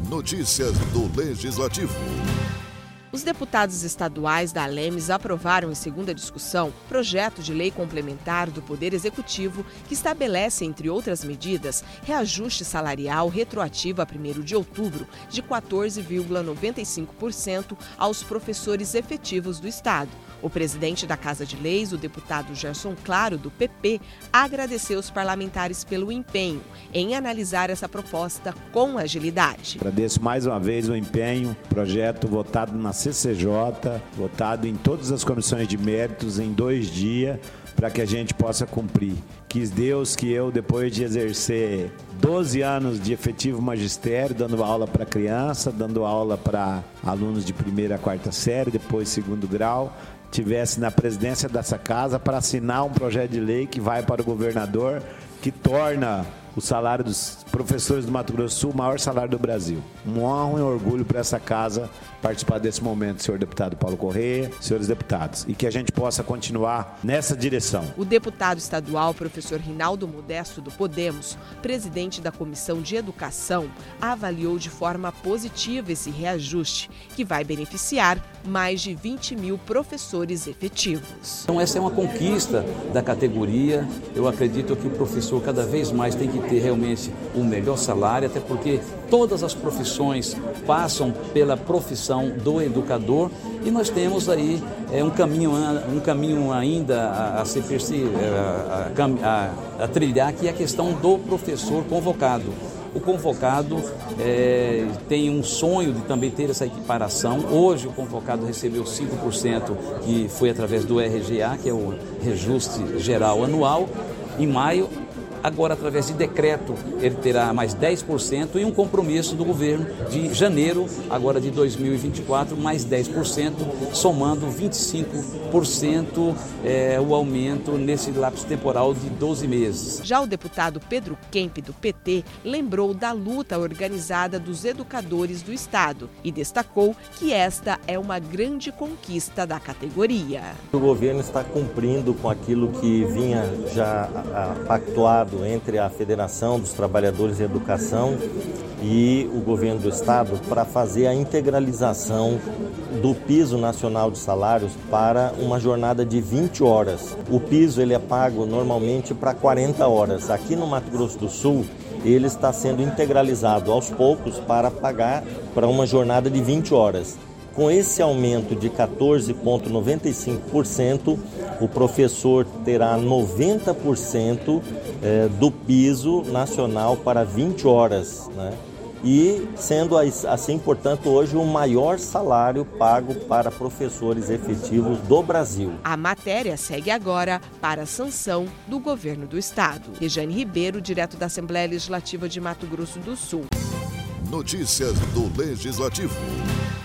Notícias do Legislativo. Os deputados estaduais da ALEMES aprovaram em segunda discussão projeto de lei complementar do Poder Executivo que estabelece, entre outras medidas, reajuste salarial retroativo a 1º de outubro de 14,95% aos professores efetivos do Estado. O presidente da Casa de Leis, o deputado Gerson Claro, do PP, agradeceu os parlamentares pelo empenho em analisar essa proposta com agilidade. Agradeço mais uma vez o empenho, projeto votado na CCJ, votado em todas as comissões de méritos em 2 dias, para que a gente possa cumprir. Quis Deus que eu, depois de exercer 12 anos de efetivo magistério, dando aula para criança, dando aula para alunos de 1ª a 4ª série, depois 2º grau, tivesse na presidência dessa casa para assinar um projeto de lei que vai para o governador, que torna o salário dos professores do Mato Grosso do Sul o maior salário do Brasil. Um honra e um orgulho para essa casa participar desse momento, senhor deputado Paulo Correia, senhores deputados, e que a gente possa continuar nessa direção. O deputado estadual, professor Rinaldo Modesto, do Podemos, presidente da Comissão de Educação, avaliou de forma positiva esse reajuste, que vai beneficiar mais de 20 mil professores efetivos. Então essa é uma conquista da categoria. Eu acredito que o professor cada vez mais tem que ter realmente o melhor salário, até porque todas as profissões passam pela profissão do educador e nós temos aí um caminho ainda a trilhar, que é a questão do professor convocado. O convocado tem um sonho de também ter essa equiparação. Hoje o convocado recebeu 5%, que foi através do RGA, que é o Reajuste Geral Anual, em maio. Agora, através de decreto, ele terá mais 10% e um compromisso do governo de janeiro, agora de 2024, mais 10%, somando 25% o aumento nesse lapso temporal de 12 meses. Já o deputado Pedro Kemp, do PT, lembrou da luta organizada dos educadores do Estado e destacou que esta é uma grande conquista da categoria. O governo está cumprindo com aquilo que vinha já pactuado entre a Federação dos Trabalhadores em Educação e o governo do Estado para fazer a integralização do piso nacional de salários para uma jornada de 20 horas. O piso ele é pago normalmente para 40 horas. Aqui no Mato Grosso do Sul, ele está sendo integralizado aos poucos para pagar para uma jornada de 20 horas. Com esse aumento de 14,95%, o professor terá 90% do piso nacional para 20 horas, né? E sendo assim, portanto, hoje o maior salário pago para professores efetivos do Brasil. A matéria segue agora para a sanção do governo do Estado. Rejane Ribeiro, direto da Assembleia Legislativa de Mato Grosso do Sul. Notícias do Legislativo.